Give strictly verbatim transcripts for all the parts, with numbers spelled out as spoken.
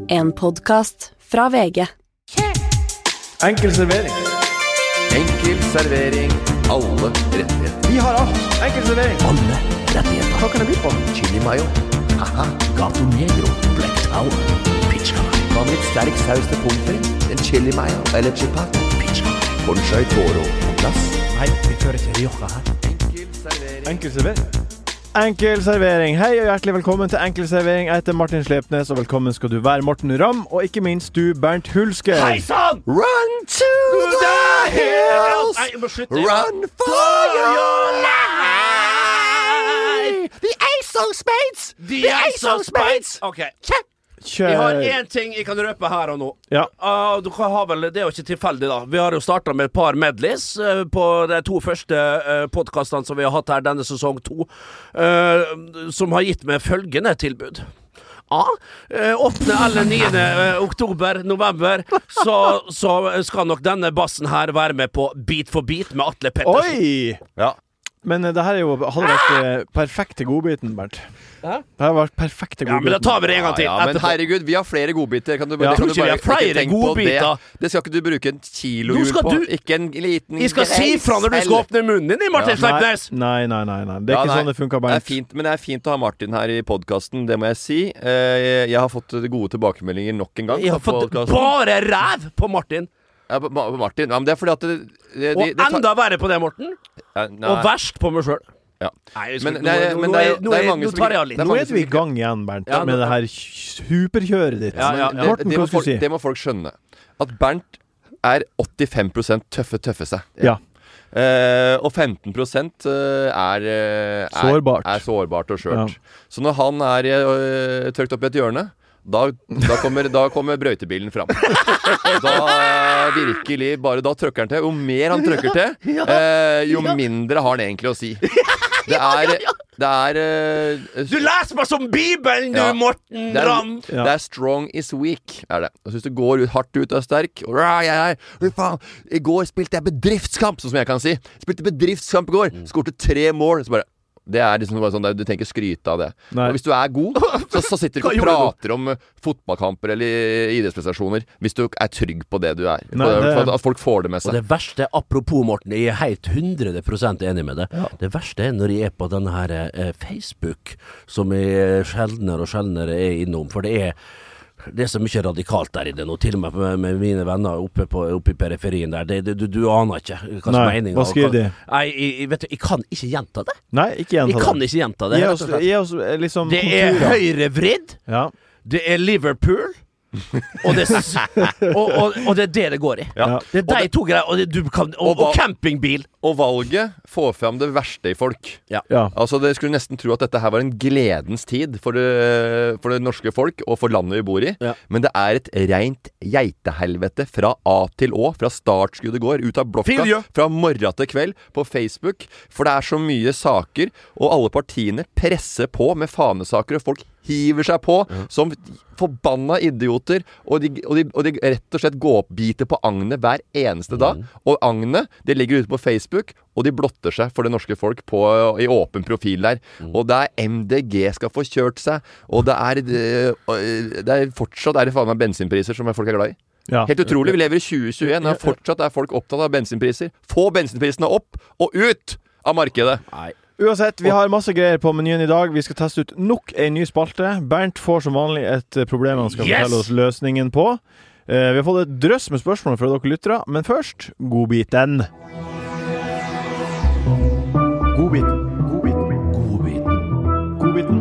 En podcast fra V G. Enkel servering. Enkel servering. Alle rettigheter. Vi har alt. Enkel servering. Alle rettigheter. Hva kan det by på? Chili mayo. Haha. Gato Negro, Black Tower, Pizza. Hva med litt sterk saus til pommes frites? En chili mayo eller chipat? Pizza. Conchai Toro på plass. Nei, vi fører til Rioja her. Enkel servering. Enkel servering. Enkel servering. Hei og hjertelig velkommen til Enkel servering. Jeg heter Martin Slepnes, og velkommen skal du være Morten Ramm, og ikke minst du, Bernt Hulsker. Hei sann! Run to the hills. Nei, jeg må slutte. Run for your life. The Ace of Spades! The Ace of Spades! Ok, Kjør. vi har en ting jeg kan røpe her og nå. Ja. Uh, du kan ha vel, det er jo ikke tilfeldig da. Vi har jo startet med et par medleys uh, på de to første uh, podcastene som vi har hatt her denne sesong to, uh, som har gitt meg følgende tilbud. Ja, uh, åttende eller niende uh, oktober, november, så, så skal nok denne bassen her være med på Beat for Beat med Atle Pettersen. Oi! Ja. Men uh, det her er jo, hadde vært uh, perfekte godbiten, Bernt. Hæ? Det har vært perfekte Ja, men da godbiten. tar vi det en gang til. Ja, ja, men etterpå. herregud, vi har flere godbiter. Kan du, Ja. det kan Jeg tror du ikke vi har bare- flere ikke tenk på godbiter. Det. det skal ikke du bruke en kilo Nå hjul skal på. du- Ikke en liten Jeg skal si fra når du skal åpne munnen din, Martin Ja. Sleipnes. Nei, nei, nei, nei. Det er Ja, ikke nei. sånn det funker, Det er Bernt. fint, men det er fint å ha Martin her i podcasten, det må jeg si. Eh, Jeg har fått gode tilbakemeldinger nok en gang Jeg har på fått podcasten. bare ræv på Martin. Ja, på Ma- Martin, ja, men det er fordi at det, det, Og det, det tar- enda verre på det, Morten. ja, nei. Og verst på meg selv. Ja. Nei, jeg Men- skal- nei, nå- men nå- det er- nå- nå det er er- mange Nå som tar ikke- jeg av litt. det er Nå mange er som vi i ikke- gang igjen, Bernt, Ja, med nå- det her superkjøret ditt. Ja, ja, Men ja. det, Morten, det, hva må skal folk, du si? det må folk skjønne. At Bernt er åttifem prosent tøffe, tøffe seg. Ja. Eh, og femten prosent eh, er, eh, er Sårbart. Er sårbart og skjørt. Ja. Så når han er uh, trykt opp i et hjørne, da, da, kommer, da kommer brøytebilen fram. Da virkelig bare Da trykker han til. Jo mer han trykker til, eh, jo mindre har han egentlig å si. Det er, det er eh, Du leser meg som Bibelen, du, Ja. Morten Det er, Ramm. Ja. det er strong is weak, er det. Og så hvis du går ut, hardt ut og er sterk og, «Rah, jeg, jeg, faen, I går spilte jeg bedriftskamp, sånn som jeg kan si. Spilte bedriftskamp i går. Skårte tre mål. Så bare Det er liksom bare sånn der, du tenker skryte av det. Nei. Og hvis du er god, så, så sitter du Hva ikke og gjorde du? prater om uh, fotballkamper eller idrettsprestasjoner. Hvis du er trygg på det du er. Nei, på, det- for at folk får det med Og seg. det verste, apropos Morten, jeg er helt hundre prosent enig med det. Det verste er når jeg er på denne her eh, Facebook, som jeg sjeldnere og sjeldnere er innom, for det er det er så mye radikalt der i det nå, til og med med, med mine venner oppe, på, oppe i periferien der. Det, det, du, du aner ikke hva som er Nei, meningen. hva skriver de? Nei, jeg, jeg, vet du, jeg kan ikke gjenta det. Nei, ikke gjenta Jeg det. kan ikke gjenta det. Gi rett oss, og slett. gi oss eh, liksom Det er konturer. høyrevridd, Ja. det er Liverpool, og det, s- og, og, og det er det det går i. Ja. Det er de to greier, og, det, du kan, og, Og hva- og campingbil. Og valget får fram det verste i folk. Ja. Altså Det skulle nesten tro at dette her var en gledens tid for det, for det norske folk og for landet vi bor i. Ja. Men det er et rent geitehelvete fra A til Å. Fra startskuddet går, ut av blokka, Filje. fra morgen til kveld på Facebook. For det er så mye saker, og alle partiene presser på med fanesaker, og folk hiver seg på som forbanna idioter, og de, og, de, og de rett og slett går opp biter på agnet hver eneste dag. Og agnet, det ligger ute på Facebook, og de blotter seg for det norske folk på, i åpen profil der. Og det er M D G skal få kjørt seg, og det er, det, det er fortsatt er det faen meg bensinpriser som folk er glad i. Ja. Helt utrolig, vi lever i tjue tjueen, og fortsatt er folk opptatt av bensinpriser. Få bensinprisene opp og ut av markedet. Nei. Uansett, vi har masse greier på menyen i dag. Vi skal teste ut nok en ny spalte. Bernt får som vanlig et eh, problem han skal Yes! fortelle oss løsningen på. Eh, vi har fått et drøss med spørsmål fra dere lyttere, men først godbiten. Godbiten. Godbiten. Godbiten. Godbiten.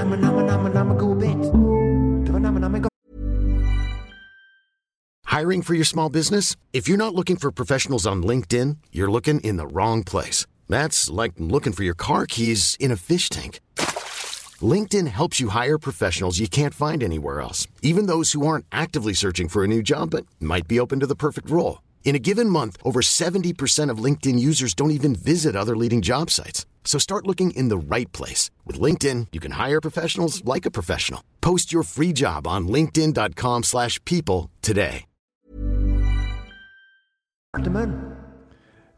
Hiring for your small business? If you're not looking for professionals on LinkedIn, you're looking in the wrong place. That's like looking for your car keys in a fish tank. LinkedIn helps you hire professionals you can't find anywhere else, even those who aren't actively searching for a new job but might be open to the perfect role. In a given month, over seventy percent of LinkedIn users don't even visit other leading job sites. So start looking in the right place. With LinkedIn, you can hire professionals like a professional. Post your free job on linkedin dot com slash people today.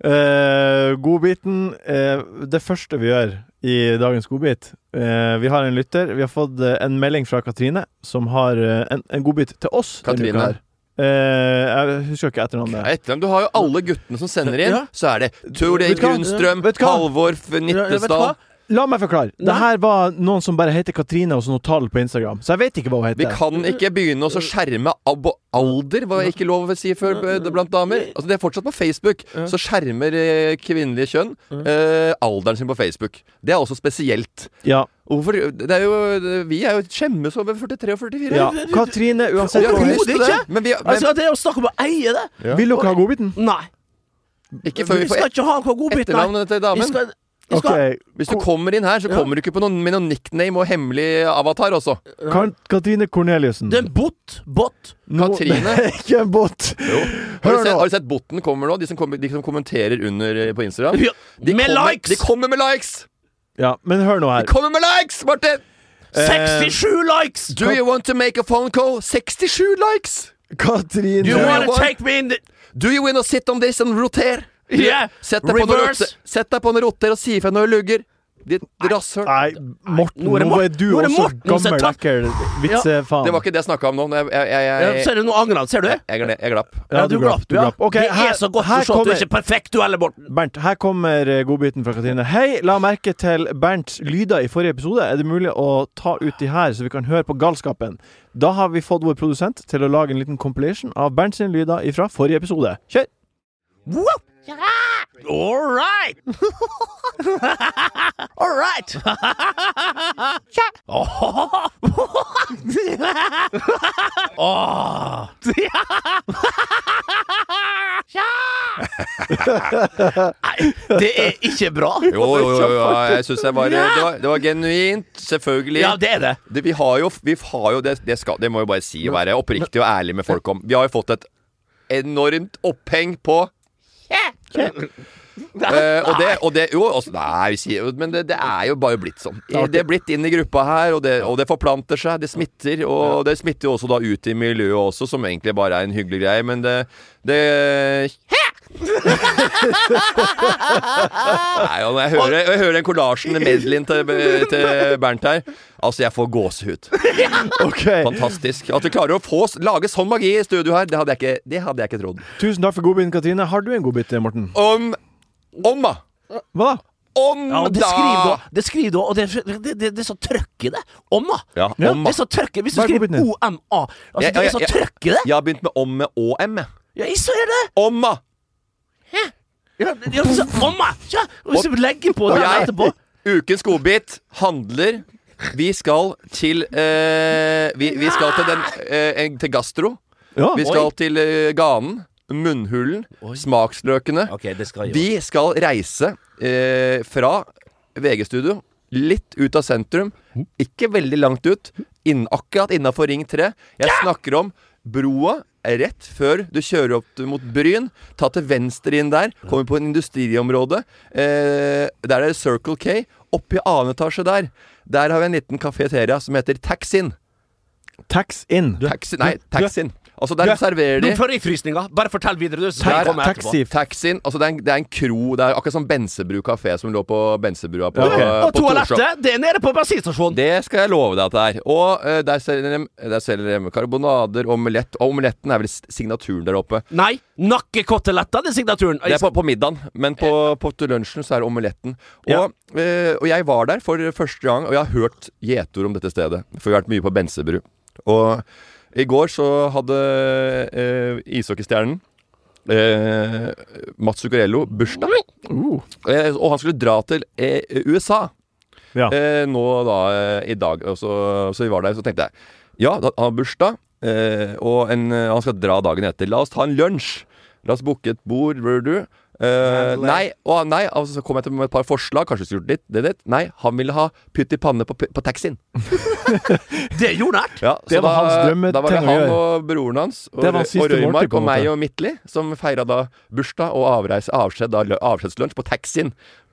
Uh, godbiten uh, det første vi gjør i dagens godbit uh, vi har en lytter, vi har fått uh, en melding fra Katrine som har uh, en, en godbit til oss. Katrine uh, jeg husker ikke etternavnet. Etter, du har jo alle guttene som sender inn, ja. Så er det Tore Grunstrøm, Halvor Nittestad. La meg forklare. Det her var noen som bare heter Katrine og så noe tall på Instagram. Så jeg vet ikke hva hun heter. Vi kan ikke begynne å skjerme abo alder, hva jeg ikke lov å si før blant damer. Altså det er fortsatt på Facebook. Så skjermer eh, kvinnelige kjønn eh, alderen sin på Facebook. Det er også spesielt. Ja. Hvorfor? Det er jo, vi er jo skjemmes over førtitre og førtifire. Ja. Katrine, uansett ja, hva hun det, heter. men vi, men, Altså, det er å snakke om å eie det. Ja. Vil dere ha godbiten? Nei. Ikke før vi Vi skal får ikke ha noe godbit, nei. etternavnet til Vi damen. skal, vi skal, Okay. Hvis du kommer inn her, så kommer du ikke på noen, med noen nickname og hemmelig avatar også. Kan Katrine Corneliussen. det er en bot. Bot. Katrine. Nei, ikke en bot. Jo. Har, Hør du sett, nå. har du sett botten kommer nå? De som, kommer, de som kommenterer under eh, på Instagram. Ja, De med kommer, likes! De kommer med likes! Ja, men hør nå De her. kommer med likes, Martin! sekstisju likes! Do you want to make a phone call? sekstisju likes! Katrine. Do you Do wanna you want- take me in the... Do you wanna sit on this and rotere? Yeah. Sett deg på noen Reverse. rotter, Sett deg på noen rotter og si ifra når du lugger. Ditt rasshøl. Nei, Morten, Nå er det nå Morten- er du nå er det også Morten som gammel, tar- ekkel vitsefaen. Det var ikke det jeg snakket om nå. Jeg, jeg, jeg, Ja, jeg, ser du noe annet? Ser du? jeg, jeg, jeg glapp. Ja, du glapp, du ja. glapp. Ok, det her- er så godt her forstått. Du kommer- er ikke perfekt, du heller, Morten. Bernt, her kommer eh, godbiten fra Katrine. Hei, la merke til Bernts lyder i forrige episode. Er det mulig å ta ut de her, så vi kan høre på galskapen? Da har vi fått vår produsent til å lage en liten compilation av Bernts lyder fra forrige episode. Kjør! Whoop. All right. All right. Åh. Nei, det er ikke bra. Jo, jo, jo, jo jeg synes jeg var, det, var, det var genuint, selvfølgelig. Ja, det er det. det vi har jo, vi har jo det, det, skal, det må jo bare si, å være oppriktig og ærlig med folk om. Vi har jo fått et enormt oppheng på Uh, og, det, og det Jo, også, nei, vi sier, men det, det er jo bare blitt sånn. Det er blitt inn i gruppa her, og det, og det forplanter seg. Det smitter, og det smitter jo også da ut i miljøet også, som egentlig bare er en hyggelig greie. Men det, det Nei, og når jeg hører, jeg hører den kollasjen, medleyen til, til Bernt her, altså, jeg får gåsehud. Okay. Fantastisk. At vi klarer å få, lage sånn magi i studio her, det hadde jeg ikke, det hadde jeg ikke trodd. Tusen takk for godbiten, Katrine. Har du en godbit, Morten? Om Om da! Hva da? Om Ja, det da! skriver du, det skriver du, og det, det, det, det er så trøkk i det. Om, da. Ja, Ja. om Det da. er så trøkk i Hvis du Hva er skriver godbiten din? O M A Altså, Jeg- det er jeg- så jeg- trøkk i det. Jeg har begynt med om med Å M. jeg. Ja, jeg ser det. Om da! Ja, ja, så, om, da. Ja, og hvis du legger på Og det jeg, etterpå. ukens godbit handler Vi skal til eh, vi, vi skal til den eh, en- Til gastro. Ja. Vi skal til eh, ganen. Munnhulen. Oi. Smaksløkene. Ok, det skal jeg Vi skal reise eh, fra V G-studio, litt ut av sentrum, ikke veldig langt ut, inn, akkurat innenfor Ring tre. Jeg snakker om broa rett før du kjører opp mot Bryn. Ta til venstre inn der, kommer på en industriområde. Eh, der er det Circle K. Oppe i annen etasje der, der har vi en liten kafeteria som heter Taxin. Tax in. Taxi, nei, du- Taxin. Altså, der du- serverer de Nå får jeg frysninger. Bare fortell videre. Du, så Der- jeg kommer etterpå. Taxi. Taxin, altså det er, en, det er en kro. Det er akkurat som Bensebru kafé som lå på Bensebrua på, Ja, ok. på Og Torshov. toalettet, det er nede på bensinstasjonen. Det skal jeg love deg at det er. Og eh, der selger de, der selger de karbonader, omelett. Og omeletten er vel s- signaturen der oppe. Nei, nakkekoteletter, det er signaturen. Det er på, på middagen, men på, på til lunsjen så er det omeletten. Og, eh, og jeg var der for første gang, og jeg har hørt gjetord om dette stedet. For vi har vært mye på Bensebru. Og i går så hadde eh, ishockeystjernen eh, Mats Zuccarello bursdag. Uh. Eh, og han skulle dra til eh, U S A Ja. eh, nå da eh, i dag. Og så, så vi var der, så tenkte jeg ja, da, han har bursdag, eh, og en, eh, han skal dra dagen etter. La oss ta en lunsj. La oss booke et bord, bør du? Eh, nei, og nei, altså, så kom jeg til med et par forslag. Kanskje vi skulle gjort litt, det, det. Nei, han ville ha putt i panne på, på taxien. Det er jordnært. Ja, Det så var da, hans drømmeting da var det å han gjøre. og broren hans og, Det var siste og måltid, Røymark på en og meg måte. og Mittli som feira da bursdag og avreise, avskjed, da, lø- avskjedslunsj på taxien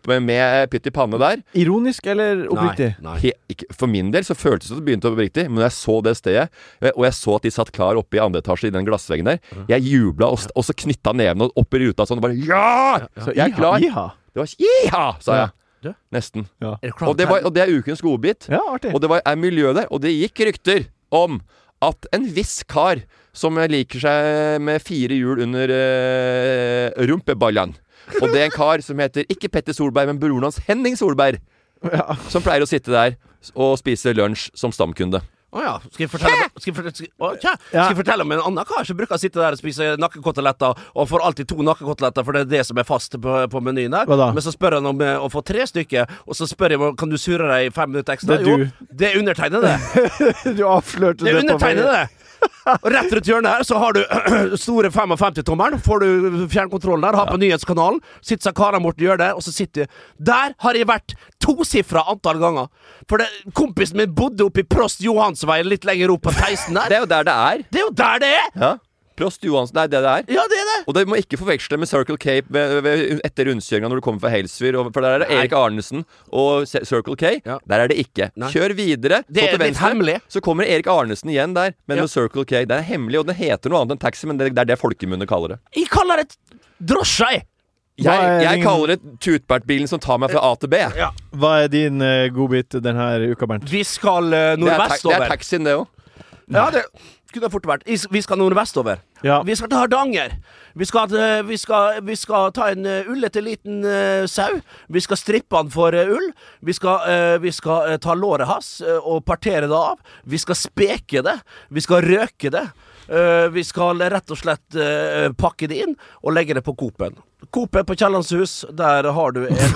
opp med pytt i panne der. Ironisk eller oppriktig? Nei, nei. He, ikke, for min del så føltes det som det begynte å bli riktig, men jeg så det stedet, og jeg så at de satt klar oppe i andre etasje i den glassveggen der. Jeg jubla, og, og så knytta nevene opp i ruta sånn, og bare ja! Så Jeg er iha, klar. iha. Det var iha, sa jeg. Du? Nesten. Ja. Er du klar Og det, var, og det er ukens godbit. Ja, artig. Og det var, er miljø der, og det gikk rykter om at en viss kar som liker seg med fire hjul under uh, rumpeballen, og det er en kar som heter ikke Petter Solberg, men broren hans Henning Solberg, Ja. som pleier å sitte der og spise lunsj som stamkunde. Å ja, skal jeg fortelle skal jeg fortelle, skal, å, tja, skal jeg fortelle om en annen kar som bruker å sitte der og spise nakkekoteletter, og får alltid to nakkekoteletter, for det er det som er fast på, på menyen der. Hva da? Men så spør han om eh, å få tre stykker, og så spør jeg om kan du surre deg i fem minutter ekstra. Det er du. Jo, det er undertegnede. Du avslørte Det er det på undertegnede. Og rett rundt hjørnet her så har du store femtifem-tommeren. Får du fjernkontrollen der, har på nyhetskanalen. Sitter seg Kara Morten gjør det, og så sitter du. Der har jeg vært tosifra antall ganger. For det, kompisen min bodde oppe i Prost Johansveien litt lenger opp på Theisen der. Det er jo der det er. Det er jo der det er! Ja. Prost Johansen, det er det det er. Ja, det er det. Og det må ikke forveksle med Circle K ved, ved, etter rundkjøringa når du kommer fra Helsfyr. Og, for der er det Erik Arnesen og C- Circle K. Ja. Der er det ikke. Nei. Kjør videre, Det så er til litt venstre. hemmelig. Så kommer Erik Arnesen igjen der, men Ja. med Circle K. Det er hemmelig, og den heter noe annet enn taxi, men det, det er det folkemunne kaller det. Jeg kaller det drosje, jeg. Hva Jeg, er jeg din- kaller det Tutbertbilen som tar meg fra A til B. Ja. Hva er din uh, godbit denne uka, Bernt? Vi skal uh, Det er, ta det nordvestover. er taxien, det òg. Ja, det kunne fort vært. Is- Vi skal nordvestover. Ja. Vi skal til Hardanger. Vi skal, eh, vi skal, vi skal ta en eh, ullete liten eh, sau. Vi skal strippe han for eh, ull. Vi skal, eh, vi skal eh, ta låret hans eh, og partere det av. Vi skal speke det. Vi skal røke det. Eh, vi skal rett og slett eh, pakke det inn og legge det på Coop-en. Coop-en på Kiellandshus, der har du en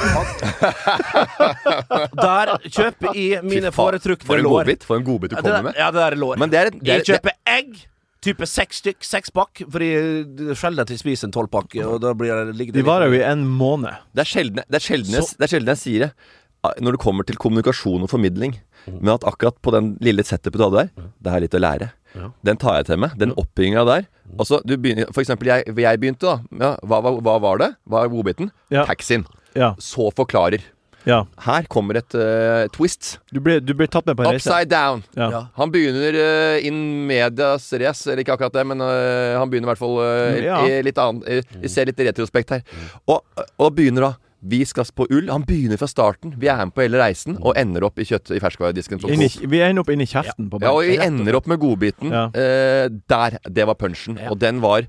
Der kjøper jeg mine foretrukne For en lår. godbit For en godbit du Ja, det kommer der- med. Ja, det der er lår. Men det er, et- det er, Jeg kjøper egg, type seks stykk, seks pakk, fordi det er sjelden at jeg spiser en tolvpakke, og da blir det liggende De varer jo i en måned. Det er sjelden, det er sjelden, jeg, Så- det er sjelden jeg sier det ah, når det kommer til kommunikasjon og formidling. Men at akkurat på den lille setupet du hadde der, det har jeg litt å lære. Ja. Den tar jeg til meg. Den oppbygginga der. Altså, du begynner, for eksempel, jeg, jeg begynte, da. Ja, hva, hva, hva var det? Hva er godbiten? Ja. Taxien. Ja. Så forklarer. ja. Her kommer et uh, twist. Du ble, du ble tatt med på en reise. Upside down. Ja. Ja. Han begynner uh, in medias res, eller ikke akkurat det, men uh, han begynner i hvert fall uh, Ja. i litt annen uh, Vi ser litt retrospekt her. Og, og begynner da Vi skal på ull. Han begynner fra starten. Vi er med på hele reisen og ender opp i kjøtt i ferskvaredisken. på Inn i, Coop. vi ender opp inni kjeften på Ja, og Bernt. vi ender opp med godbiten. Ja. Eh, der. Det var punchen. Og den var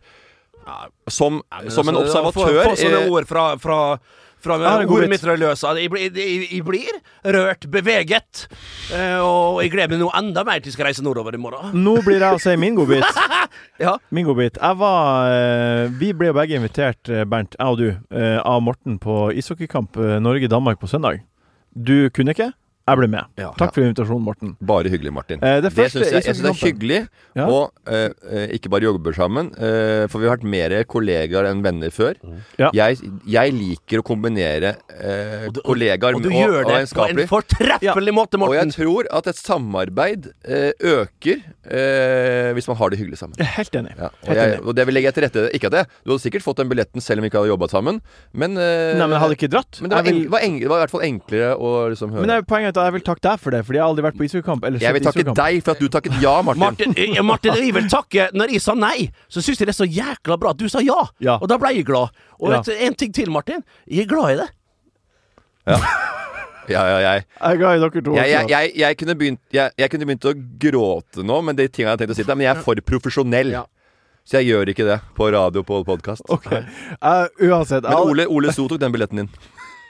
som, som en Altså, observatør Få få sånne eh, ord fra, fra fra Jeg har en god ordet vits. mitt religiøse. Jeg, blir- jeg, jeg blir rørt, beveget, eh, og jeg gleder meg nå enda mer til jeg skal reise nordover i morgen. Nå blir jeg å si min godbit. Ja. Min godbit. Jeg var eh, Vi ble jo begge invitert, eh, Bernt, jeg og du, eh, av Morten på ishockeykamp eh, Norge-Danmark på søndag. Du kunne ikke. Jeg ble med. Ja. Takk for invitasjonen, Morten. Bare hyggelig, Martin. Eh, det det første synes jeg, jeg synes det er ishockeykampen. hyggelig. Ja. Og eh, eh, ikke bare jobber sammen, eh, for vi har vært mer kollegaer enn venner før. Ja. Jeg, jeg liker å kombinere eh, Og du- kollegaer Og du og, gjør og det på en vennskapelig. fortreffelig måte, Og jeg Morten. tror at et samarbeid eh, øker eh, hvis man har det hyggelig sammen. Jeg er helt enig. Ja, og, Helt jeg, enig. og det vil legge til rette. Ikke at det Du hadde sikkert fått den billetten selv om vi ikke hadde jobbet sammen, men eh, Nei, men jeg hadde ikke dratt. men det var, Jeg vil- enk, det, var enk, det var i hvert fall enklere å liksom høre. Men det er poenget at jeg vil takke deg for det, fordi jeg har aldri vært på ishockeykamp. eller jeg vil sett takke ishockeykamp. deg for at du takket ja, Martin. Martin, eh, Martin, jeg vil takke. Når jeg sa nei, så syns jeg det er så jækla bra at du sa ja. Ja. Og da ble jeg glad. Og Ja. vet du, en ting til, Martin. Jeg er glad i det. Ja, ja, ja jeg, Jeg er glad i dere to jeg, jeg, også. jeg, jeg, kunne begynt, jeg, jeg kunne begynt å gråte nå, men de tingene jeg har tenkt å si der, men jeg er for profesjonell. Ja. Så jeg gjør ikke det på radio på podkast. Ok. Jeg- uansett. Men jeg- Ole, Ole So tok den billetten din.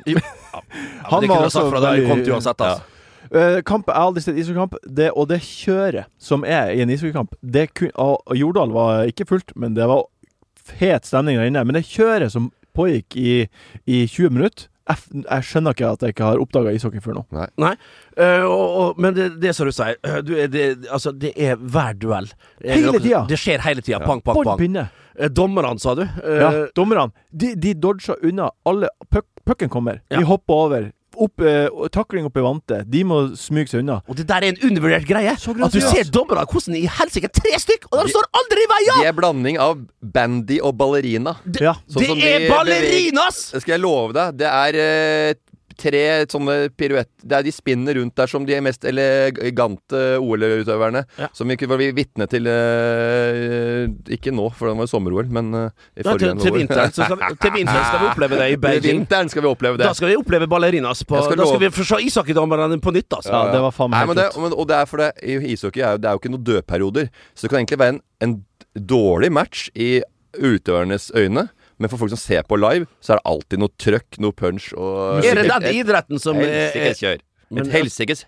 han det var kunne jeg også sagt fra deg. Jeg kom til veldig uansett, altså. Eh, kamp, Jeg har aldri sett ishockeykamp. Det, og det kjøret som er i en ishockeykamp det kun, og, og Jordal var ikke fullt, men det var fet stemning der inne. Men det kjøret som pågikk i, i tjue minutter jeg, f- jeg skjønner ikke at jeg ikke har oppdaga ishockey før nå. Nei, eh, og, og, men det, det som du sier eh, du, er- det, altså, det er hver duell. Er Hele det noe- tida. Det skjer hele tida. Pang, pang, Bånd pang. pinne. Eh, Dommerne, sa du. Eh, Ja, dommerne. De, de dodga unna alle puck, Pucken kommer. Ja. De hopper over. opp, eh, takling opp i vante. De må smyge seg unna. Og det der er en undervurdert greie. Så At du ser dommerne hvordan i helsike tre stykk, og de står aldri i veien! Det er blanding av bandy og ballerina. Ja. Sånn Det som er de ballerinas! beveger- Skal jeg love deg, det er eh, tre sånne piruett. Det er de spinner rundt der som de er mest elegante O L-utøverne. Ja. Som vi ikke var vitne til eh, ikke nå, for det var sommer-O L, men eh, i Ja, til, forrige til vinteren så skal vi, til vinteren skal vi oppleve det i I Beijing. vinteren skal vi oppleve det. Da skal vi oppleve ballerinas. På, Jeg skal da skal love- vi få se ishockeydommerne på nytt. Altså. Ja, det var faen meg Nei, men helt det, rått. men, Og det er for det i ishockey er jo, det er jo ikke noen dødperioder. Så det kan egentlig være en, en dårlig match i utøvernes øyne. Men for folk som ser på live, så er det alltid noe trøkk, noe punch og Er det den idretten som er, Helsikes kjør. Men- Et helsikes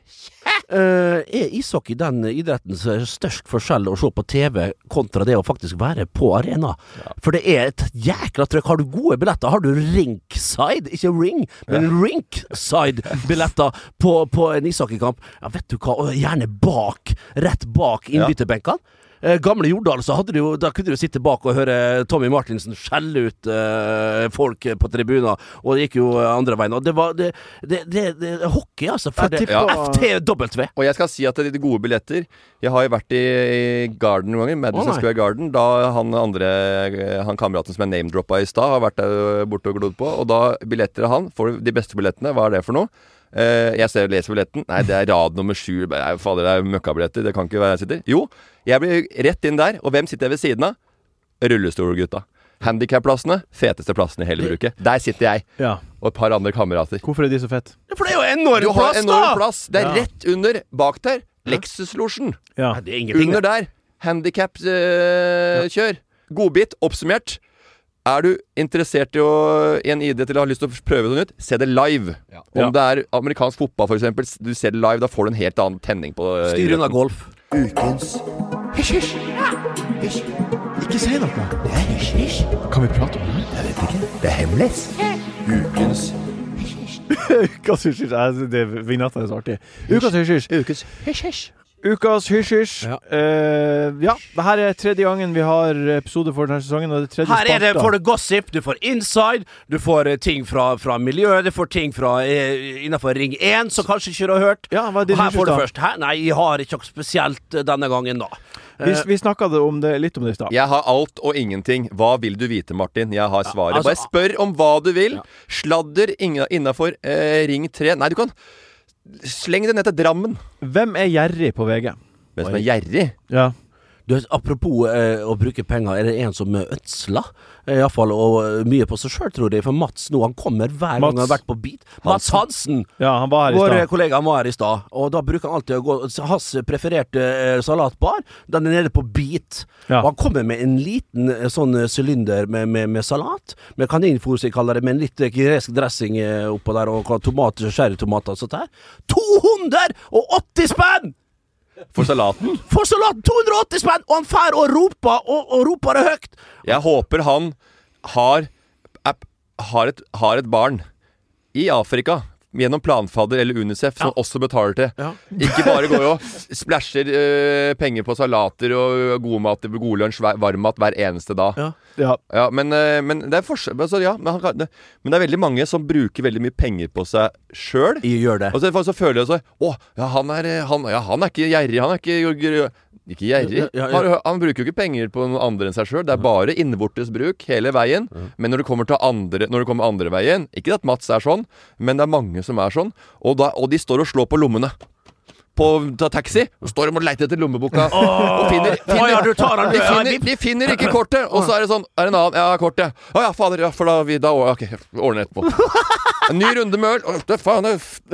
Eh, er ishockey den idretten som er størst forskjell å se på T V kontra det å faktisk være på arena? For det er et jækla trøkk. Har du gode billetter, har du rinkside, ikke ring, men rinkside-billetter på, på en ishockeykamp, ja, vet du hva, og gjerne bak, rett bak innbytterbenkene. Eh, gamle Jordal, så hadde du jo, da kunne du sitte bak og høre Tommy Martinsen skjelle ut eh, folk på tribuner, og det gikk jo andre veien. Og det var det, det, det, det er hockey, altså. For det, Jeg tipper- F T W. Og jeg skal si at det er de gode billetter. Jeg har jo vært i, i Garden noen ganger, Madison Å, nei. Square Garden, da han andre, han kameraten som jeg name-droppa i stad, har vært der borte og glodd på, og da billetter av han, får de beste billettene. Hva er det for noe? Uh, jeg ser og leser billetten. Nei, det er rad nummer sju. Nei, fader, det er møkkabilletter. Det kan ikke være jeg sitter. Jo, jeg blir rett inn der. Og hvem sitter jeg ved siden av? Rullestolgutta. Handicap-plassene. Feteste plassene i hele bruket. Der sitter jeg. Ja. Og et par andre kamerater. Hvorfor er de så fett? For det er jo enorm Du har plass, enorm da! plass. Det er Ja. rett under, bak der, Lexus-losjen. Ja. Nei, det er ingenting. Under der, handicap-kjør. Godbit, oppsummert. Er du interessert i, å, i en idrett eller har lyst til å prøve noe nytt, se det live. Om Ja. det er amerikansk fotball, for eksempel, du ser det live, da får du en helt annen tenning på uh, Styr unna idretten. golf. Ukens Hysj, hysj. Hysj. Ikke si noe. Det er hysj, hysj. Kan vi prate om det? Jeg vet ikke. Det er hemmelig. Ukens Ukas hysj-hysj. Jeg- det- Vignetten er så artig. Ukas hysj-hysj. Ukes hysj-hysj. Ukas hysj-hysj. Ja. Eh, ja, det her er tredje gangen vi har episode for denne sesongen, og det er tredje Her er det, spalta. får du gossip, du får inside, du får eh, ting fra, fra miljøet, du får ting fra eh, innenfor Ring én, som kanskje ikke du har hørt. Ja, hva er din Her får du hysj-hysj da? først. Hæ? Nei, jeg har ikke noe spesielt eh, denne gangen, da. Vi, vi snakket om det, litt om det i stad. Jeg har alt og ingenting. Hva vil du vite, Martin? Jeg har svaret. altså- Bare spør om hva du vil. Sladder innafor eh, Ring tre. Nei, du kan sleng det ned til Drammen. Hvem er gjerrig på V G? Hvem som er gjerrig? Ja. Du, apropos eh, å bruke penger, er det en som eh, ødsler? Eh, Iallfall, og eh, mye på seg sjøl, tror jeg. For Mats nå, han kommer hver gang Mats. han har vært på beat. Mats Hansen! ja, han var her i Vår stad. kollega han var her i stad, og da bruker han alltid å gå hans prefererte eh, salatbar. Den er nede på Beat. Ja. Og han kommer med en liten eh, sånn eh, sylinder med, med, med salat, med kaninfôr, som jeg kaller det, med en litt eh, gresk dressing eh, oppå der, og tomat, sherrytomater og sånt der. to hundre åtti spenn! For salaten? For salaten! to hundre åtti spenn! Og han fær og roper, og, og roper det høyt! Jeg håper han har, app, har, et, har et barn i Afrika gjennom Planfadder eller UNICEF som også betaler til. Ja. Ikke bare går og splæsjer øh, penger på salater og god mat, god lunsj, hver- varm mat hver eneste dag. Ja. Ja. Ja, men, øh, men det er forskjell altså, ja, men, han kan, det, men det er veldig mange som bruker veldig mye penger på seg sjøl. Jeg gjør det. Og så, så føler jeg så Å, ja, han er, han, ja, han er ikke gjerrig. Han er ikke Ikke gjerrig. Ja, ja, ja. Han, han bruker jo ikke penger på noen andre enn seg sjøl. Det er bare innvortes bruk hele veien. Men når det kommer til andre Når det kommer andre veien Ikke at Mats er sånn, men det er mange som er sånn. Og, da, og de står og slår på lommene. På ta taxi og står de og leter etter lommeboka. Og finner, finner, Å ja, du tar den, du. de, Ja, finner, de finner ikke kortet. Og så er det sånn Er det en annen? Ja, kortet. Å ja, fader. Ja, for da, vi, da Ok, ordner etterpå. En ny runde med øl. Å, det faen det,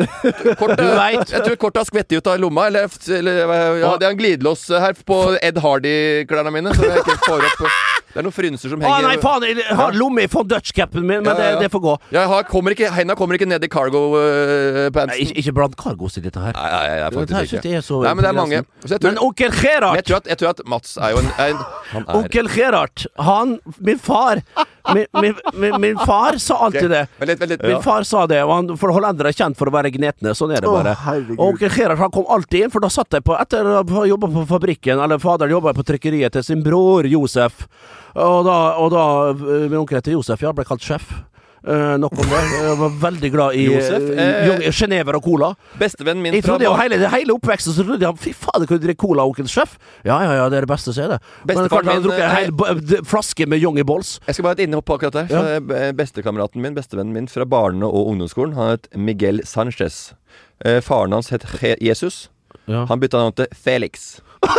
f- kortet, Du vet. Jeg tror kortet har skvettet ut av lomma. Eller, eller ja, det er en glidelås her på Ed Hardy-klærne mine. Så jeg ikke får opp Det er noen frynser som Å henger nei, faen! Jeg har lomme i von Dutch-capen min, men Ja, ja, ja. Det, det får gå. Jeg har, kommer ikke, Henda kommer ikke ned i cargo-pantsen. Nei, ikke, ikke blant cargos i dette her. Nei, nei, nei, Dette her faktisk synes ikke. jeg er så Nei, men det er mange. Så jeg tror, Men onkel men jeg, Gerhard, tror at, jeg tror at Mats er jo en, er en Han er onkel Gerhard, han, min far min, min, min, min far sa alltid det. Vent litt, vent litt. Min far sa det, og han, for hollendere er kjent for å være gnetne. Sånn er det bare. herregud. Og onkel Gerhard han kom alltid inn, for da satt jeg på etter å ha jobbet på fabrikken, eller faderen jobbet på trykkeriet til sin bror Josef. Og da, og da min onkel heter Josef, ja, ble kalt sjef. Uh, nok om det. Jeg var veldig glad i Josef, eh, uh, Genever og cola. Bestevennen min Jeg fra trodde jo bar- hele, hele oppveksten så trodde jeg fy faen, jeg kunne drikke cola og onkel Sjef. Ja, ja, ja, det er det beste, så er det. Men Bestefaren klart, han min, drukket en eh, hel b- d- flaske med Young Balls. Jeg skal bare ha et innhopp på akkurat der. Ja. For Bestekameraten min, bestevennen min fra barne- og ungdomsskolen, han het Miguel Sanchez. Eh, faren hans het Je- Jesus. Ja. Han bytta navn til Felix.